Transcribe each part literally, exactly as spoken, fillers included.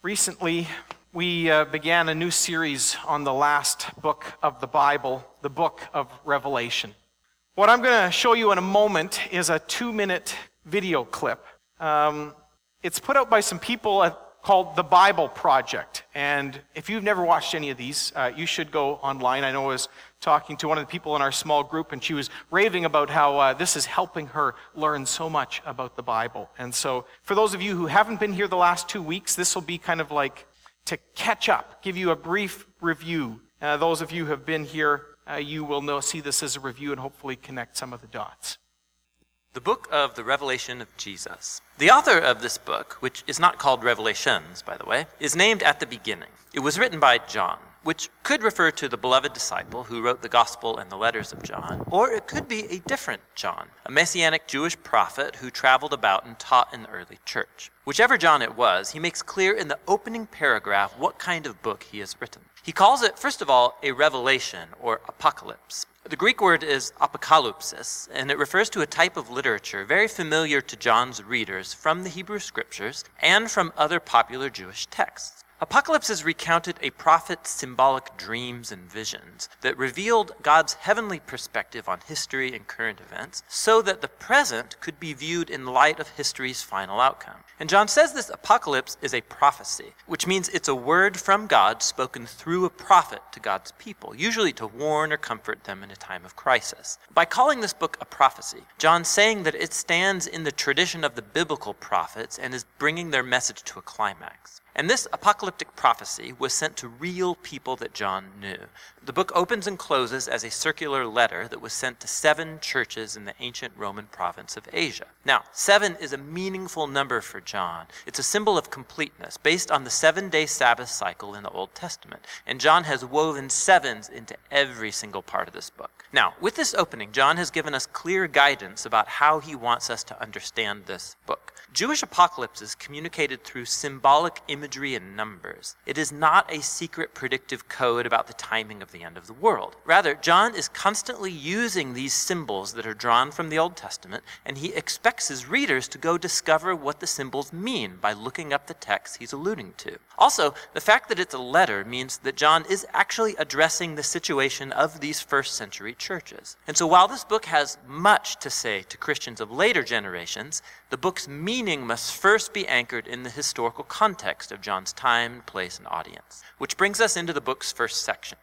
Recently, we uh, began a new series on the last book of the Bible, the book of Revelation. What I'm going to show you in a moment is a two-minute video clip. Um, it's put out by some people at, called The Bible Project. And if you've never watched any of these, uh, you should go online. I know I was talking to one of the people in our small group, and she was raving about how uh, this is helping her learn so much about the Bible. And so for those of you who haven't been here the last two weeks, this will be kind of like to catch up, give you a brief review. Uh, those of you who have been here, uh, you will know, see this as a review and hopefully connect some of the dots. The book of the Revelation of Jesus. The author of this book, which is not called Revelations, by the way, is named at the beginning. It was written by John, which could refer to the beloved disciple who wrote the Gospel and the letters of John, or it could be a different John, a messianic Jewish prophet who traveled about and taught in the early church. Whichever John it was, he makes clear in the opening paragraph what kind of book he has written. He calls it, first of all, a revelation or apocalypse. The Greek word is apokalypsis, and it refers to a type of literature very familiar to John's readers from the Hebrew Scriptures and from other popular Jewish texts. Apocalypses recounted a prophet's symbolic dreams and visions that revealed God's heavenly perspective on history and current events so that the present could be viewed in light of history's final outcome. And John says this apocalypse is a prophecy, which means it's a word from God spoken through a prophet to God's people, usually to warn or comfort them in a time of crisis. By calling this book a prophecy, John's saying that it stands in the tradition of the biblical prophets and is bringing their message to a climax. And this apocalyptic prophecy was sent to real people that John knew. The book opens and closes as a circular letter that was sent to seven churches in the ancient Roman province of Asia. Now, seven is a meaningful number for John. It's a symbol of completeness based on the seven-day Sabbath cycle in the Old Testament. And John has woven sevens into every single part of this book. Now, with this opening, John has given us clear guidance about how he wants us to understand this book. Jewish apocalypse is communicated through symbolic imagery and numbers. It is not a secret predictive code about the timing of the end of the world. Rather, John is constantly using these symbols that are drawn from the Old Testament, and he expects his readers to go discover what the symbols mean by looking up the text he's alluding to. Also, the fact that it's a letter means that John is actually addressing the situation of these first century churches. And so while this book has much to say to Christians of later generations, the book's meaning must first be anchored in the historical context of John's time, place, and audience. Which brings us into the book's first section.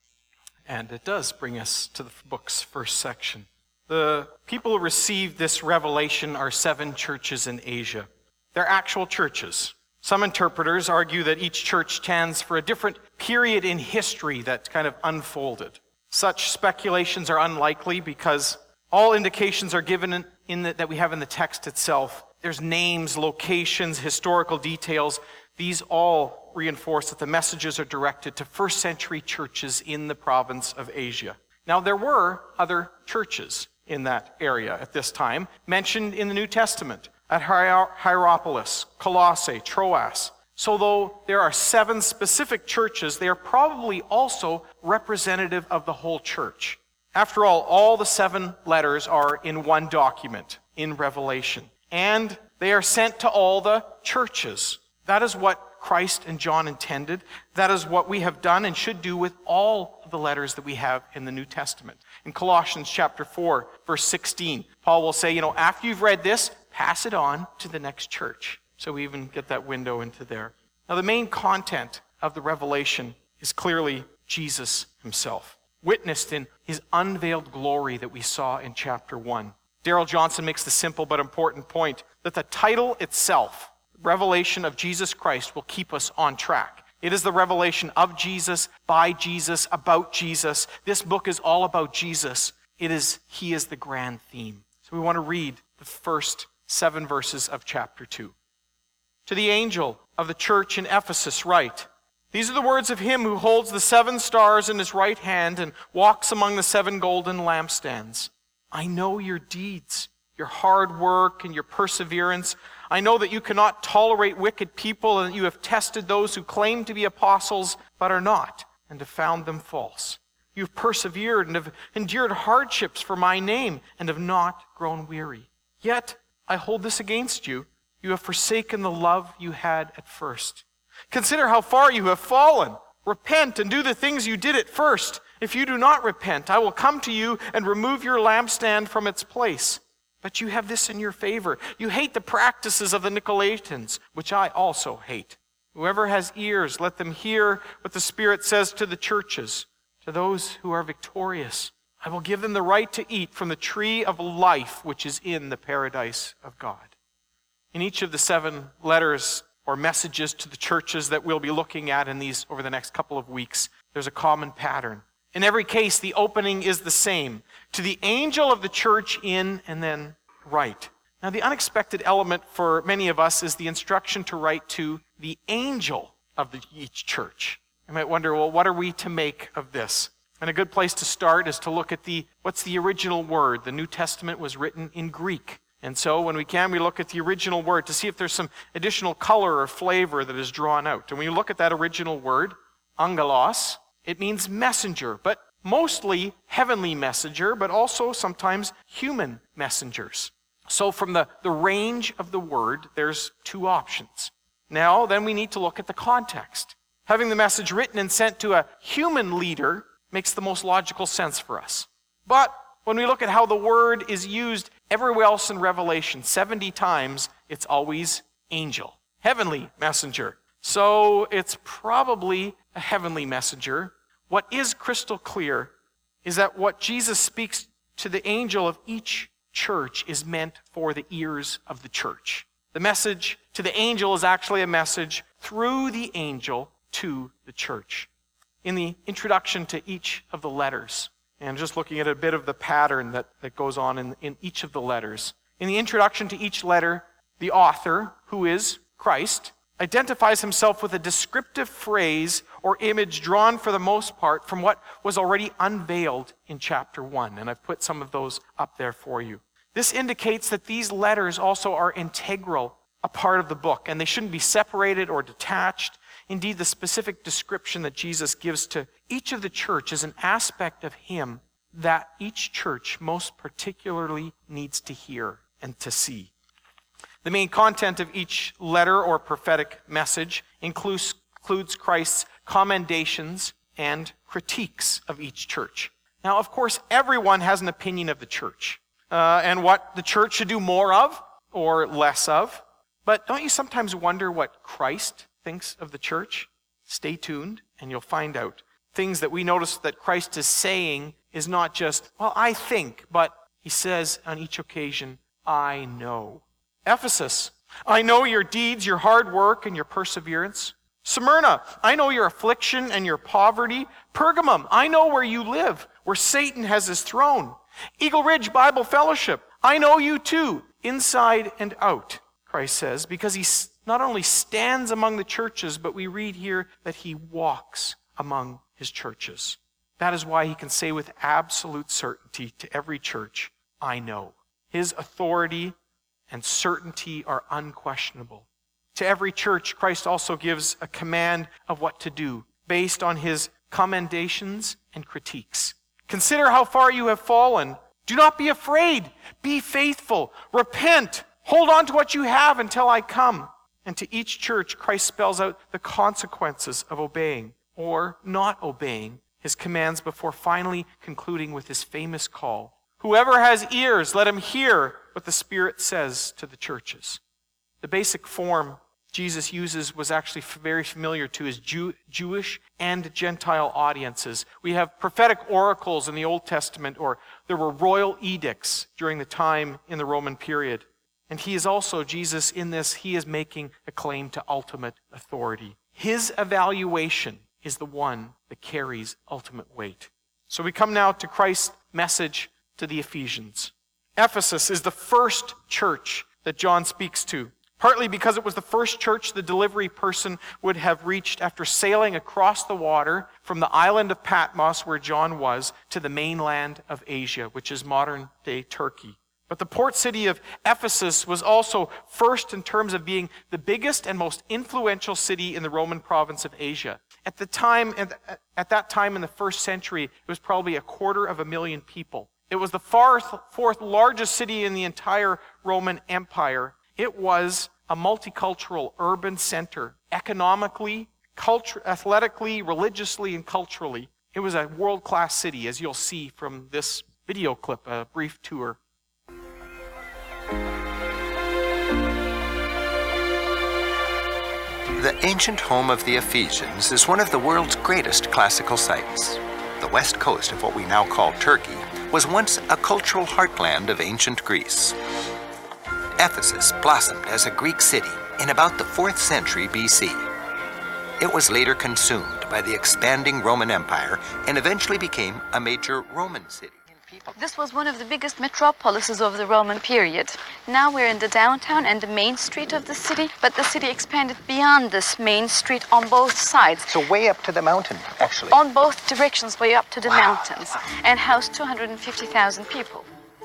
And it does bring us to the book's first section. The people who received this revelation are seven churches in Asia. They're actual churches. Some interpreters argue that each church stands for a different period in history that kind of unfolded. Such speculations are unlikely because all indications are given in, in the, that we have in the text itself. There's names, locations, historical details. These all reinforce that the messages are directed to first century churches in the province of Asia. Now, there were other churches in that area at this time, mentioned in the New Testament, at Hier- Hierapolis, Colossae, Troas. So though there are seven specific churches, they are probably also representative of the whole church. After all, all the seven letters are in one document, in Revelation. And they are sent to all the churches. That is what Christ and John intended. That is what we have done and should do with all of the letters that we have in the New Testament. In Colossians chapter four, verse sixteen, Paul will say, you know, after you've read this, pass it on to the next church. So we even get that window into there. Now, the main content of the revelation is clearly Jesus himself, witnessed in his unveiled glory that we saw in chapter one. Darrell Johnson makes the simple but important point that the title itself, Revelation of Jesus Christ, will keep us on track. It is the revelation of Jesus, by Jesus, about Jesus. This book is all about Jesus. It is, he is the grand theme. So we want to read the first seven verses of chapter two. To the angel of the church in Ephesus write, these are the words of him who holds the seven stars in his right hand and walks among the seven golden lampstands. I know your deeds, your hard work and your perseverance. I know that you cannot tolerate wicked people and that you have tested those who claim to be apostles but are not, and have found them false. You have persevered and have endured hardships for my name and have not grown weary. Yet I hold this against you. You have forsaken the love you had at first. Consider how far you have fallen. Repent and do the things you did at first. If you do not repent, I will come to you and remove your lampstand from its place. But you have this in your favor. You hate the practices of the Nicolaitans, which I also hate. Whoever has ears, let them hear what the Spirit says to the churches. To those who are victorious, I will give them the right to eat from the tree of life, which is in the paradise of God. In each of the seven letters or messages to the churches that we'll be looking at in these over the next couple of weeks, there's a common pattern. In every case, the opening is the same. To the angel of the church in, and then write. Now, the unexpected element for many of us is the instruction to write to the angel of the, each church. You might wonder, well, what are we to make of this? And a good place to start is to look at the, what's the original word? The New Testament was written in Greek. And so when we can, we look at the original word to see if there's some additional color or flavor that is drawn out. And when you look at that original word, angelos, it means messenger, but mostly heavenly messenger, but also sometimes human messengers. So from the, the range of the word, there's two options. Now, then we need to look at the context. Having the message written and sent to a human leader makes the most logical sense for us. But when we look at how the word is used everywhere else in Revelation, seventy times, it's always angel, heavenly messenger. So it's probably a heavenly messenger. What is crystal clear is that what Jesus speaks to the angel of each church is meant for the ears of the church. The message to the angel is actually a message through the angel to the church. In the introduction to each of the letters, and just looking at a bit of the pattern that, that goes on in, in each of the letters. In the introduction to each letter, the author, who is Christ, identifies himself with a descriptive phrase or image drawn for the most part from what was already unveiled in chapter one. And I've put some of those up there for you. This indicates that these letters also are integral, a part of the book, and they shouldn't be separated or detached. Indeed, the specific description that Jesus gives to each of the church is an aspect of him that each church most particularly needs to hear and to see. The main content of each letter or prophetic message includes, includes Christ's commendations and critiques of each church. Now, of course, everyone has an opinion of the church uh, and what the church should do more of or less of. But don't you sometimes wonder what Christ thinks of the church? Stay tuned and you'll find out. Things that we notice that Christ is saying is not just, well, I think, but he says on each occasion, I know. Ephesus, I know your deeds, your hard work, and your perseverance. Smyrna, I know your affliction and your poverty. Pergamum, I know where you live, where Satan has his throne. Eagle Ridge Bible Fellowship, I know you too, inside and out, Christ says, because he not only stands among the churches, but we read here that he walks among his churches. That is why he can say with absolute certainty to every church, I know. His authority and certainty are unquestionable. To every church, Christ also gives a command of what to do based on his commendations and critiques. Consider how far you have fallen. Do not be afraid. Be faithful. Repent. Hold on to what you have until I come. And to each church, Christ spells out the consequences of obeying or not obeying his commands before finally concluding with his famous call. Whoever has ears, let him hear what the Spirit says to the churches. The basic form Jesus uses was actually very familiar to his Jew, Jewish and Gentile audiences. We have prophetic oracles in the Old Testament, or there were royal edicts during the time in the Roman period. And he is also, Jesus, in this, he is making a claim to ultimate authority. His evaluation is the one that carries ultimate weight. So we come now to Christ's message to the Ephesians. Ephesus is the first church that John speaks to, partly because it was the first church the delivery person would have reached after sailing across the water from the island of Patmos, where John was, to the mainland of Asia, which is modern-day Turkey. But the port city of Ephesus was also first in terms of being the biggest and most influential city in the Roman province of Asia. At the time, at that time in the first century, it was probably a quarter of a million people. It was the fourth, fourth largest city in the entire Roman Empire. It was a multicultural urban center, economically, culture, athletically, religiously, and culturally. It was a world-class city, as you'll see from this video clip, a brief tour. The ancient home of the Ephesians is one of the world's greatest classical sites. The west coast of what we now call Turkey was once a cultural heartland of ancient Greece. Ephesus blossomed as a Greek city in about the fourth century B C. It was later consumed by the expanding Roman Empire and eventually became a major Roman city. This was one of the biggest metropolises of the Roman period. Now we're in the downtown and the main street of the city, but the city expanded beyond this main street on both sides. So way up to the mountain, actually. On both directions, way up to the Wow. mountains, and housed two hundred fifty thousand people.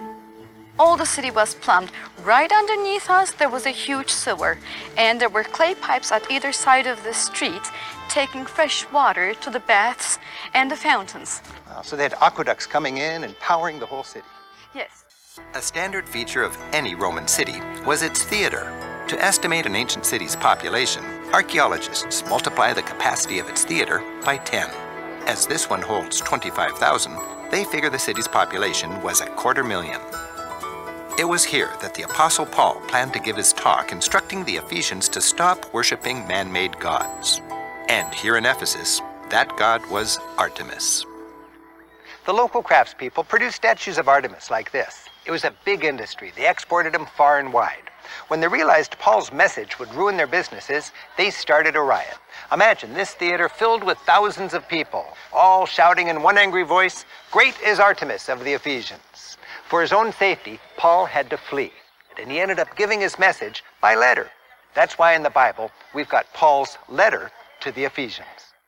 All the city was plumbed. Right underneath us, there was a huge sewer, and there were clay pipes at either side of the street, taking fresh water to the baths and the fountains. Wow, so they had aqueducts coming in and powering the whole city. Yes. A standard feature of any Roman city was its theater. To estimate an ancient city's population, archaeologists multiply the capacity of its theater by ten. As this one holds twenty-five thousand, they figure the city's population was a quarter million. It was here that the Apostle Paul planned to give his talk instructing the Ephesians to stop worshiping man-made gods. And here in Ephesus, that god was Artemis. The local craftspeople produced statues of Artemis like this. It was a big industry. They exported them far and wide. When they realized Paul's message would ruin their businesses, they started a riot. Imagine this theater filled with thousands of people, all shouting in one angry voice, "Great is Artemis of the Ephesians." For his own safety, Paul had to flee, and he ended up giving his message by letter. That's why in the Bible, we've got Paul's letter to the Ephesians.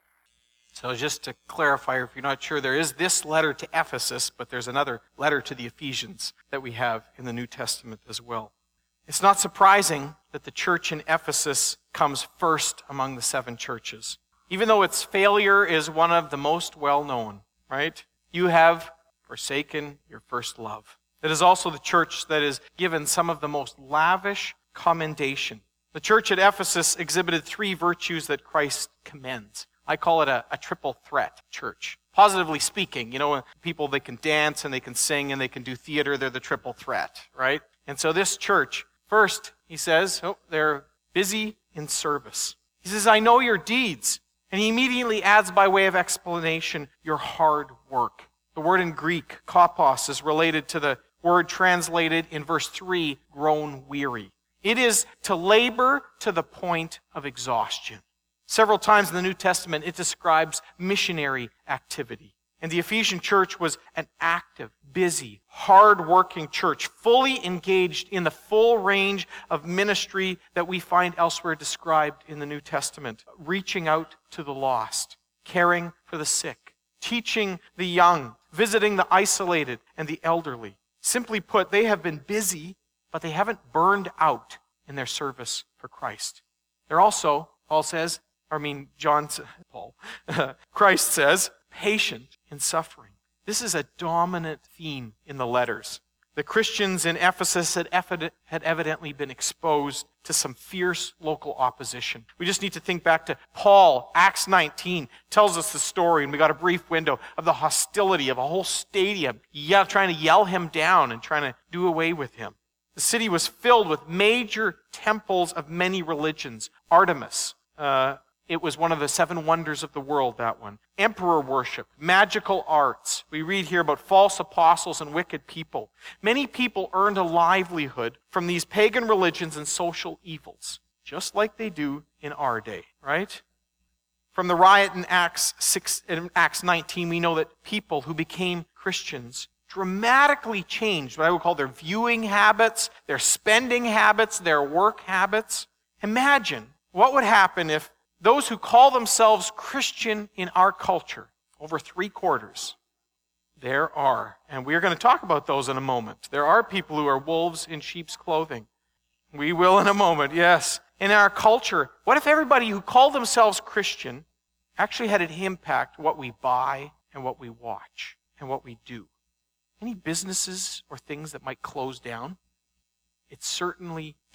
So just to clarify, if you're not sure, there is this letter to Ephesus, but there's another letter to the Ephesians that we have in the New Testament as well. It's not surprising that the church in Ephesus comes first among the seven churches, even though its failure is one of the most well-known, right? You have forsaken your first love. It is also the church that is given some of the most lavish commendation. The church at Ephesus exhibited three virtues that Christ commends. I call it a, a triple threat church. Positively speaking, you know, people, they can dance and they can sing and they can do theater. They're the triple threat, right? And so this church, first, he says, oh, they're busy in service. He says, I know your deeds. And he immediately adds by way of explanation, your hard work. The word in Greek, kopos, is related to the word translated in verse three, grown weary. It is to labor to the point of exhaustion. Several times in the New Testament, it describes missionary activity. And the Ephesian church was an active, busy, hard-working church, fully engaged in the full range of ministry that we find elsewhere described in the New Testament, reaching out to the lost, caring for the sick, teaching the young, visiting the isolated and the elderly. Simply put, they have been busy, but they haven't burned out in their service for Christ. They're also, Paul says, I mean, John, Paul, Christ says, patient in suffering. This is a dominant theme in the letters. The Christians in Ephesus had, evident, had evidently been exposed to some fierce local opposition. We just need to think back to Paul, Acts nineteen, tells us the story, and we got a brief window of the hostility of a whole stadium, yeah, trying to yell him down and trying to do away with him. The city was filled with major temples of many religions. Artemis, uh, it was one of the seven wonders of the world, that one. Emperor worship, magical arts. We read here about false apostles and wicked people. Many people earned a livelihood from these pagan religions and social evils, just like they do in our day, right? From the riot in Acts six, in Acts nineteen, we know that people who became Christians dramatically changed what I would call their viewing habits, their spending habits, their work habits. Imagine what would happen if those who call themselves Christian in our culture, over three quarters, there are, and we're going to talk about those in a moment, there are people who are wolves in sheep's clothing. We will in a moment, yes. In our culture, what if everybody who called themselves Christian actually had an impact what we buy and what we watch and what we do? Any businesses or things that might close down? It certainly did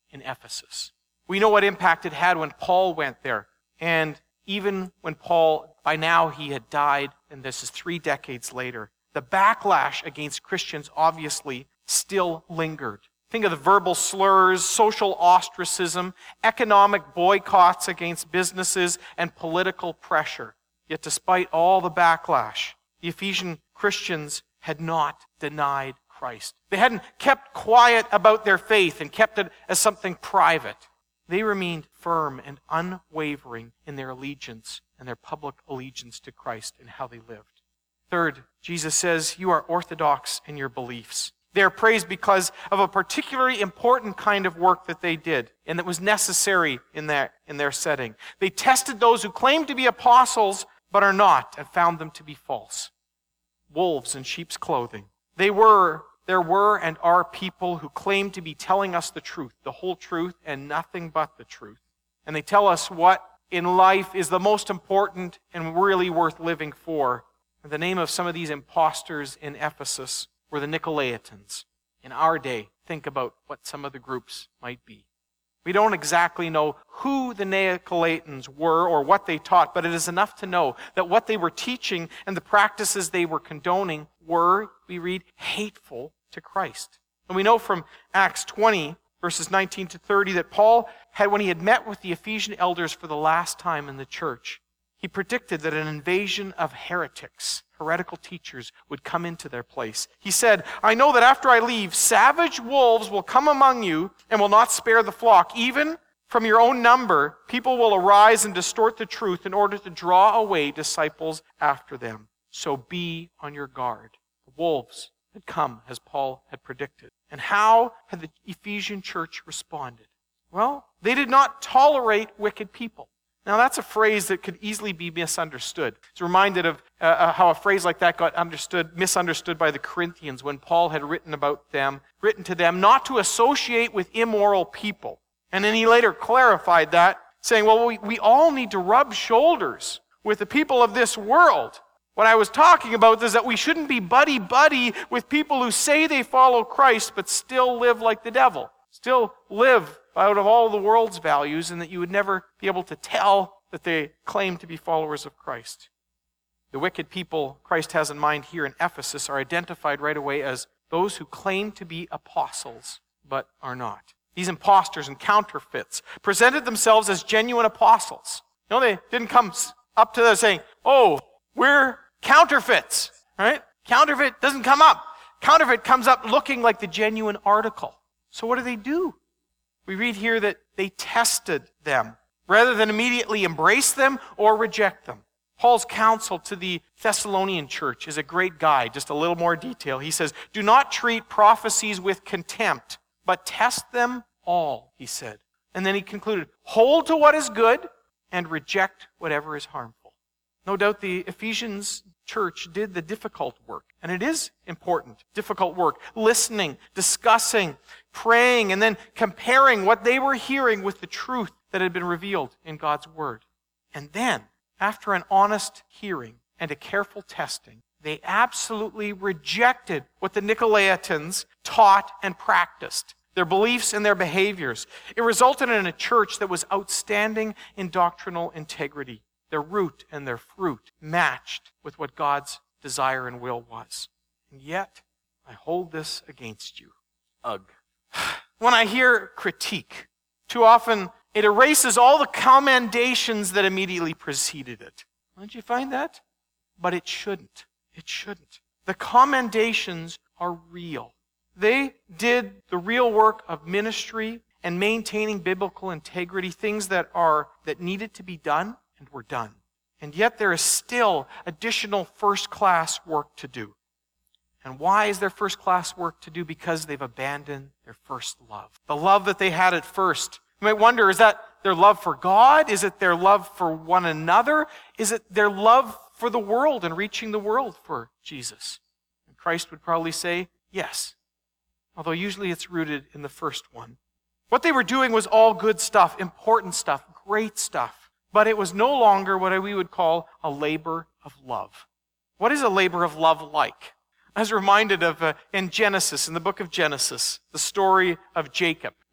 in Ephesus. We know what impact it had when Paul went there. And even when Paul, by now he had died, and this is three decades later, the backlash against Christians obviously still lingered. Think of the verbal slurs, social ostracism, economic boycotts against businesses, and political pressure. Yet despite all the backlash, the Ephesian Christians had not denied Christ. They hadn't kept quiet about their faith and kept it as something private. They remained firm and unwavering in their allegiance and their public allegiance to Christ and how they lived. Third, Jesus says, you are orthodox in your beliefs. They are praised because of a particularly important kind of work that they did and that was necessary in their, in their setting. They tested those who claimed to be apostles but are not and found them to be false. Wolves in sheep's clothing. They were, there were and are people who claim to be telling us the truth, the whole truth and nothing but the truth. And they tell us what in life is the most important and really worth living for. And the name of some of these imposters in Ephesus were the Nicolaitans. In our day, think about what some of the groups might be. We don't exactly know who the Nicolaitans were or what they taught, but it is enough to know that what they were teaching and the practices they were condoning were, we read, hateful to Christ. And we know from Acts twenty, verses nineteen to thirty, that Paul had, when he had met with the Ephesian elders for the last time in the church, he predicted that an invasion of heretics, heretical teachers, would come into their place. He said, I know that after I leave, savage wolves will come among you and will not spare the flock. Even from your own number, people will arise and distort the truth in order to draw away disciples after them. So be on your guard. The wolves had come, as Paul had predicted. And how had the Ephesian church responded? Well, they did not tolerate wicked people. Now, that's a phrase that could easily be misunderstood. It's reminded of uh, how a phrase like that got understood, misunderstood by the Corinthians when Paul had written about them, written to them not to associate with immoral people. And then he later clarified that, saying, well, we, we all need to rub shoulders with the people of this world. What I was talking about is that we shouldn't be buddy-buddy with people who say they follow Christ but still live like the devil, still live out of all the world's values, and that you would never be able to tell that they claim to be followers of Christ. The wicked people Christ has in mind here in Ephesus are identified right away as those who claim to be apostles, but are not. These imposters and counterfeits presented themselves as genuine apostles. You know, they didn't come up to them saying, oh, we're counterfeits, right? Counterfeit doesn't come up. Counterfeit comes up looking like the genuine article. So what do they do? We read here that they tested them rather than immediately embrace them or reject them. Paul's counsel to the Thessalonian church is a great guide, just a little more detail. He says, do not treat prophecies with contempt, but test them all, he said. And then he concluded, hold to what is good and reject whatever is harmful. No doubt the Ephesians church did the difficult work, and it is important, difficult work, listening, discussing, praying, and then comparing what they were hearing with the truth that had been revealed in God's Word. And then, after an honest hearing and a careful testing, they absolutely rejected what the Nicolaitans taught and practiced, their beliefs and their behaviors. It resulted in a church that was outstanding in doctrinal integrity. Their root and their fruit matched with what God's desire and will was. And yet, I hold this against you. Ugh. When I hear critique, too often it erases all the commendations that immediately preceded it. Don't you find that? But it shouldn't. It shouldn't. The commendations are real. They did the real work of ministry and maintaining biblical integrity, things that are that needed to be done and were done. And yet there is still additional first-class work to do. And why is there first-class work to do? Because they've abandoned their first love. The love that they had at first. You might wonder, is that their love for God? Is it their love for one another? Is it their love for the world and reaching the world for Jesus? And Christ would probably say, yes. Although usually it's rooted in the first one. What they were doing was all good stuff, important stuff, great stuff. But it was no longer what we would call a labor of love. What is a labor of love like? I was reminded of uh, in Genesis, in the book of Genesis, the story of Jacob.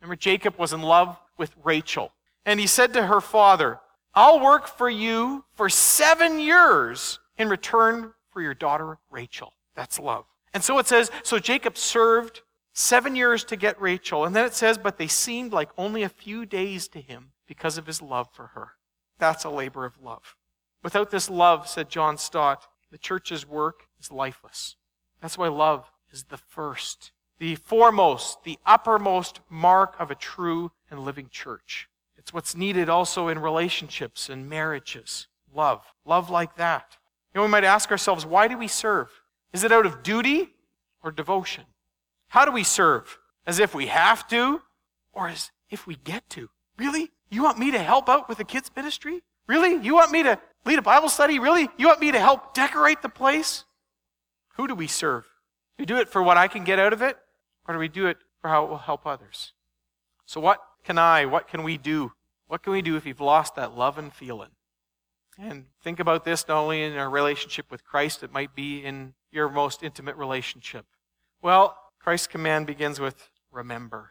Remember, Jacob was in love with Rachel. And he said to her father, I'll work for you for seven years in return for your daughter Rachel. That's love. And so it says, so Jacob served seven years to get Rachel. And then it says, but they seemed like only a few days to him because of his love for her. That's a labor of love. Without this love, said John Stott, the church's work is lifeless. That's why love is the first, the foremost, the uppermost mark of a true and living church. It's what's needed also in relationships and marriages. Love. Love like that. You know, we might ask ourselves, why do we serve? Is it out of duty or devotion? How do we serve? As if we have to or as if we get to? Really? You want me to help out with the kids' ministry? Really? You want me to lead a Bible study? Really? You want me to help decorate the place? Who do we serve? Do we do it for what I can get out of it? Or do we do it for how it will help others? So what can I, what can we do? What can we do if you've lost that love and feeling? And think about this not only in our relationship with Christ, it might be in your most intimate relationship. Well, Christ's command begins with remember.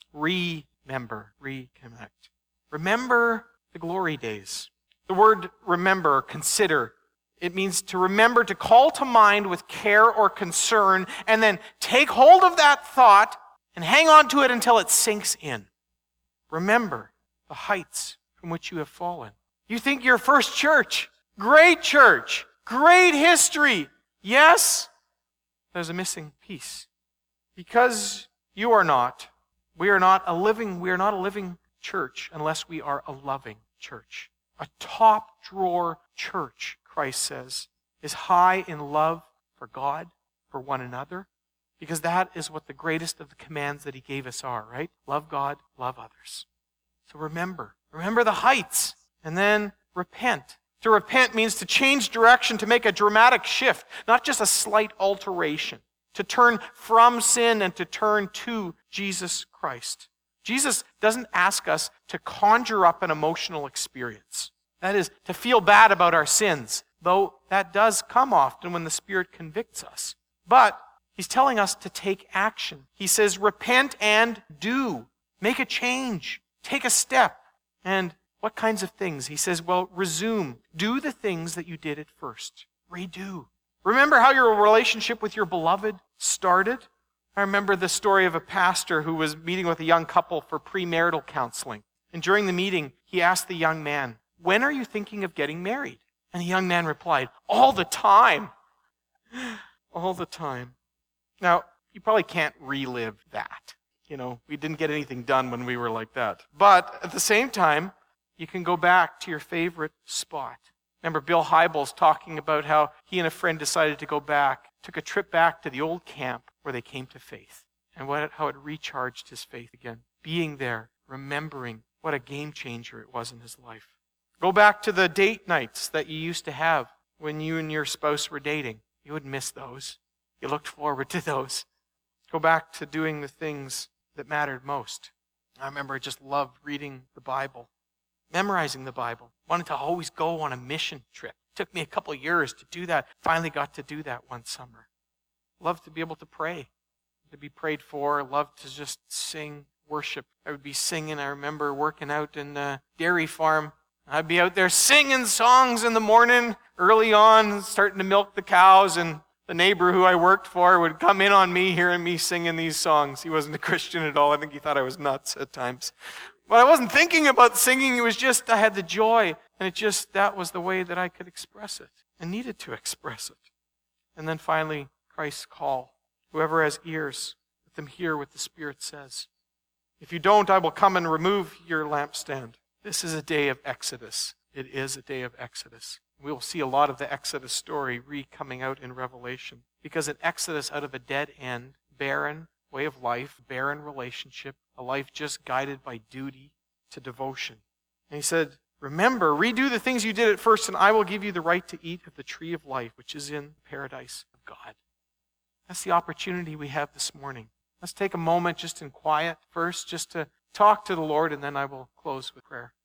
Remember. Reconnect. Remember the glory days. The word remember, consider, it means to remember, to call to mind with care or concern, and then take hold of that thought and hang on to it until it sinks in. Remember the heights from which you have fallen. You think your first church, great church, great history. Yes, there's a missing piece. Because you are not, we are not a living, we are not a living church unless we are a loving church. A top drawer church, Christ says, is high in love for God, for one another, because that is what the greatest of the commands that he gave us are, right? Love God, love others. So remember, remember the heights, and then repent. To repent means to change direction, to make a dramatic shift, not just a slight alteration. To turn from sin and to turn to Jesus Christ. Jesus doesn't ask us to conjure up an emotional experience. That is, to feel bad about our sins, though that does come often when the Spirit convicts us. But he's telling us to take action. He says, repent and do. Make a change. Take a step. And what kinds of things? He says, well, resume. Do the things that you did at first. Redo. Remember how your relationship with your beloved started? I remember the story of a pastor who was meeting with a young couple for premarital counseling. And during the meeting, he asked the young man, when are you thinking of getting married? And the young man replied, all the time. All the time. Now, you probably can't relive that. You know, we didn't get anything done when we were like that. But at the same time, you can go back to your favorite spot. Remember, Bill Hybels talking about how he and a friend decided to go back, took a trip back to the old camp where they came to faith, and what, how it recharged his faith again. Being there, remembering what a game changer it was in his life. Go back to the date nights that you used to have when you and your spouse were dating. You would miss those. You looked forward to those. Go back to doing the things that mattered most. I remember I just loved reading the Bible. Memorizing the Bible. Wanted to always go on a mission trip. It took me a couple of years to do that. Finally got to do that one summer. Loved to be able to pray. To be prayed for. Loved to just sing worship. I would be singing. I remember working out in the dairy farm. I'd be out there singing songs in the morning early on, starting to milk the cows, and the neighbor who I worked for would come in on me hearing me singing these songs. He wasn't a Christian at all. I think he thought I was nuts at times. But I wasn't thinking about singing. It was just, I had the joy. And it just, that was the way that I could express it and needed to express it. And then finally, Christ's call. Whoever has ears, let them hear what the Spirit says. If you don't, I will come and remove your lampstand. This is a day of Exodus. It is a day of Exodus. We will see a lot of the Exodus story re-coming out in Revelation. Because an Exodus out of a dead end, barren way of life, barren relationship, a life just guided by duty to devotion. And he said, remember, redo the things you did at first, and I will give you the right to eat of the tree of life, which is in the paradise of God. That's the opportunity we have this morning. Let's take a moment just in quiet first, just to talk to the Lord, and then I will close with prayer.